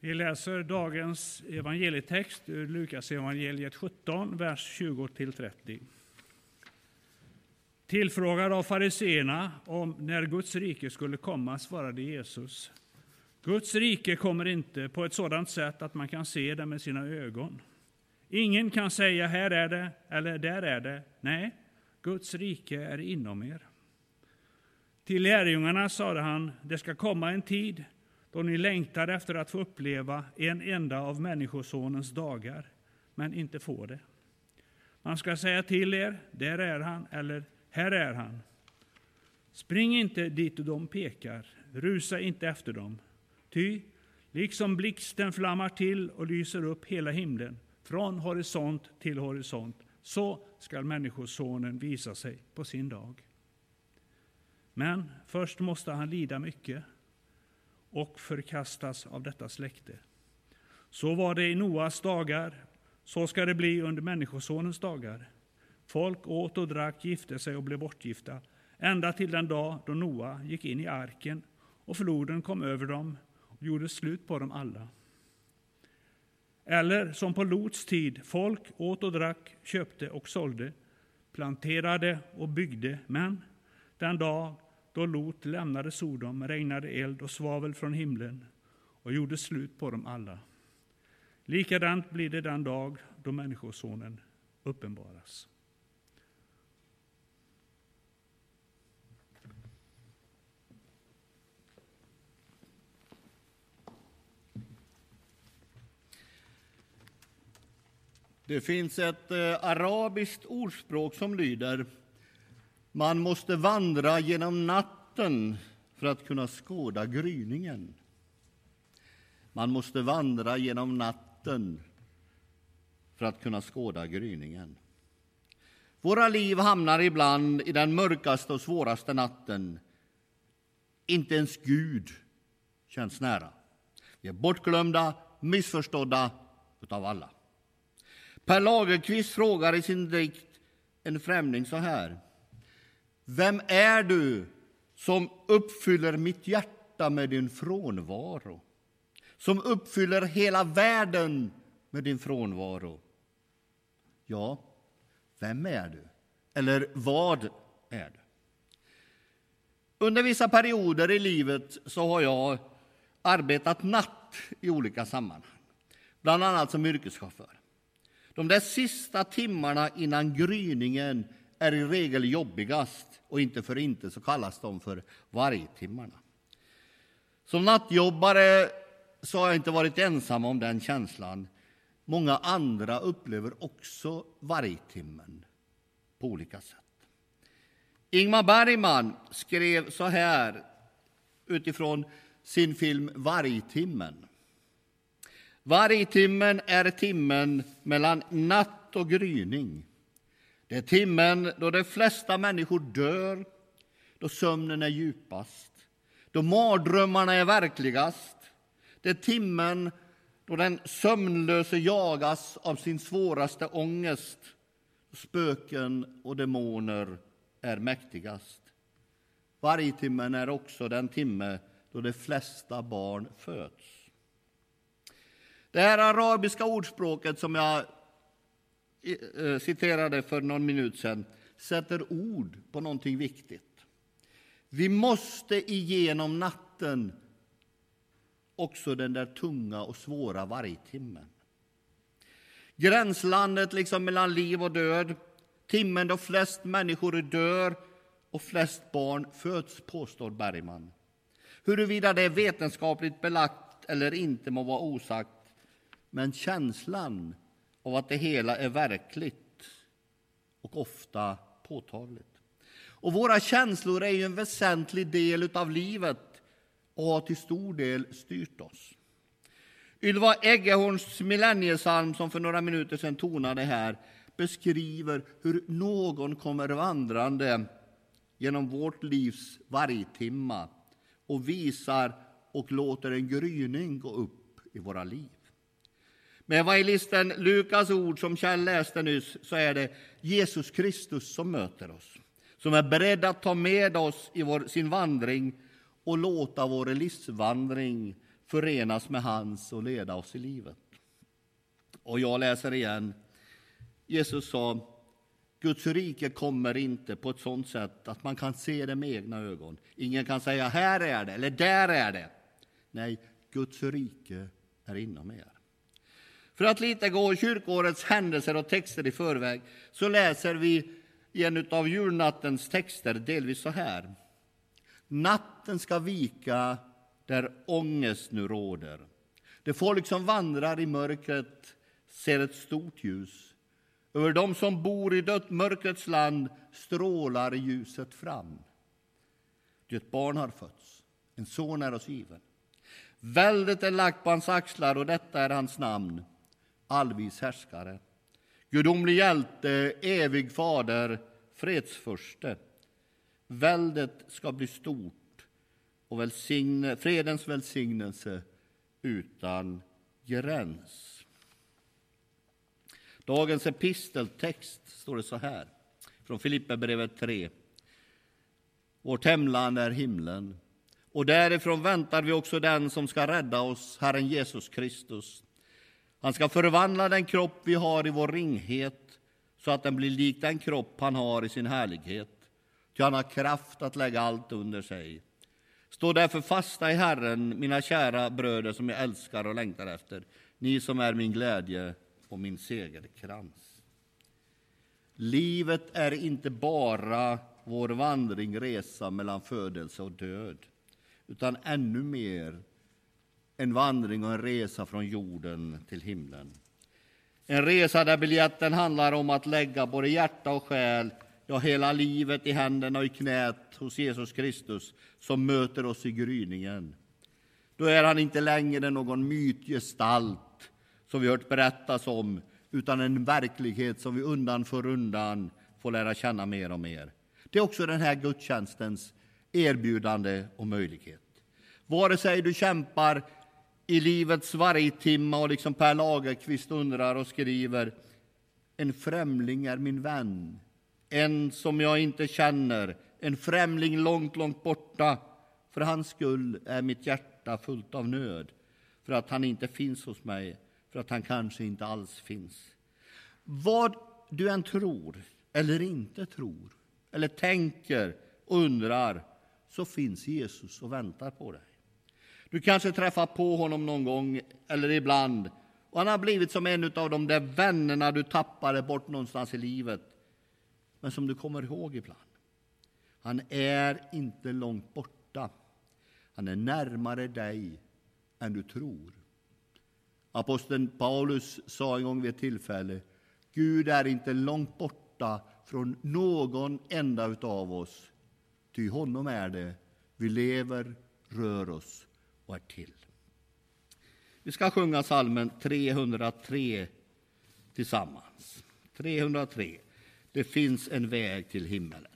Vi läser dagens evangelietext ur Lukas evangeliet 17, vers 20-30. Tillfrågad av fariseerna om när Guds rike skulle komma svarade Jesus: Guds rike kommer inte på ett sådant sätt att man kan se det med sina ögon. Ingen kan säga här är det eller där är det. Nej, Guds rike är inom er. Till lärjungarna sade han: det ska komma en tid då ni längtar efter att få uppleva en enda av människosonens dagar, men inte får det. Man ska säga till er, där är han, eller här är han. Spring inte dit de pekar, rusa inte efter dem. Ty, liksom blixten flammar till och lyser upp hela himlen, från horisont till horisont, så ska människosonen visa sig på sin dag. Men först måste han lida mycket och förkastas av detta släkte. Så var det i Noas dagar, så ska det bli under människosonens dagar. Folk åt och drack, gifte sig och blev bortgifta, ända till den dag då Noa gick in i arken och floden kom över dem och gjorde slut på dem alla. Eller som på Lots tid, folk åt och drack, köpte och sålde, planterade och byggde, men den dag då Lot lämnade Sodom regnade eld och svavel från himlen och gjorde slut på dem alla. Likadant blir det den dag då människosonen uppenbaras. Det finns ett arabiskt ordspråk som lyder: man måste vandra genom natten för att kunna skåda gryningen. Man måste vandra genom natten för att kunna skåda gryningen. Våra liv hamnar ibland i den mörkaste och svåraste natten. Inte ens Gud känns nära. Vi är bortglömda, missförstådda utav alla. Per Lagerkvist frågar i sin dikt En främling så här: vem är du som uppfyller mitt hjärta med din frånvaro? Som uppfyller hela världen med din frånvaro? Ja, vem är du? Eller vad är du? Under vissa perioder i livet så har jag arbetat natt i olika sammanhang. Bland annat som yrkeschaufför. De där sista timmarna innan gryningen är i regel jobbigast, och inte för inte så kallas de för vargtimmarna. Som nattjobbare så har jag inte varit ensam om den känslan. Många andra upplever också vargtimmen på olika sätt. Ingmar Bergman skrev så här utifrån sin film Vargtimmen. Vargtimmen är timmen mellan natt och gryning. Det är timmen då de flesta människor dör, då sömnen är djupast, då mardrömmarna är verkligast. Det är timmen då den sömnlöse jagas av sin svåraste ångest, då spöken och demoner är mäktigast. Vargtimmen är också den timme då de flesta barn föds. Det här arabiska ordspråket som jag citerade för någon minut sedan sätter ord på någonting viktigt. Vi måste igenom natten, också den där tunga och svåra vargtimmen. Gränslandet liksom mellan liv och död, timmen då flest människor dör och flest barn föds, påstår Bergman. Huruvida det är vetenskapligt belagt eller inte må vara osagt, men känslan av att det hela är verkligt och ofta påtagligt. Och våra känslor är ju en väsentlig del av livet och har till stor del styrt oss. Ylva Eggehorns millenniesalm som för några minuter sedan tonade här beskriver hur någon kommer vandrande genom vårt livs vargtimma och visar och låter en gryning gå upp i våra liv. Med evangelisten Lukas ord som Kjell läste nyss så är det Jesus Kristus som möter oss. Som är beredd att ta med oss i sin vandring och låta vår livsvandring förenas med hans och leda oss i livet. Och jag läser igen. Jesus sa, Guds rike kommer inte på ett sådant sätt att man kan se det med egna ögon. Ingen kan säga, här är det eller där är det. Nej, Guds rike är inom er. För att lite gå kyrkårets händelser och texter i förväg så läser vi i en av julnattens texter delvis så här. Natten ska vika där ångest nu råder. Det folk som vandrar i mörkret ser ett stort ljus. Över dem som bor i mörkrets land strålar ljuset fram. Ett barn har fötts, en son är oss given. Väldet är lagt på hans axlar och detta är hans namn. Allvis härskare, gudomlig hjälte, evig fader, fredsförste. Väldet ska bli stort och fredens välsignelse utan gräns. Dagens episteltext står det så här, från Filipperbrevet 3. Vårt hemland är himlen, och därifrån väntar vi också den som ska rädda oss, Herren Jesus Kristus. Han ska förvandla den kropp vi har i vår ringhet så att den blir lik den kropp han har i sin härlighet. Ty han har kraft att lägga allt under sig. Stå därför fasta i Herren, mina kära bröder som jag älskar och längtar efter. Ni som är min glädje och min segerkrans. Livet är inte bara vår resa mellan födelse och död, utan ännu mer en vandring och en resa från jorden till himlen. En resa där biljetten handlar om att lägga både hjärta och själ, ja hela livet i händerna och i knät hos Jesus Kristus som möter oss i gryningen. Då är han inte längre någon mytgestalt som vi hört berättas om, utan en verklighet som vi undan för undan får lära känna mer och mer. Det är också den här gudstjänstens erbjudande och möjlighet. Vare sig du kämpar i livets varje timme och liksom Per Lagerkvist undrar och skriver, en främling är min vän, en som jag inte känner, en främling långt, långt borta. För hans skull är mitt hjärta fullt av nöd, för att han inte finns hos mig, för att han kanske inte alls finns. Vad du än tror eller inte tror, eller tänker och undrar, så finns Jesus och väntar på dig. Du kanske träffar på honom någon gång eller ibland, och han har blivit som en av de där vännerna du tappade bort någonstans i livet, men som du kommer ihåg ibland. Han är inte långt borta. Han är närmare dig än du tror. Aposteln Paulus sa en gång vid ett tillfälle, Gud är inte långt borta från någon enda utav oss. Ty honom är det vi lever, rör oss och är till. Vi ska sjunga psalmen 303 tillsammans. 303. Det finns en väg till himmelen.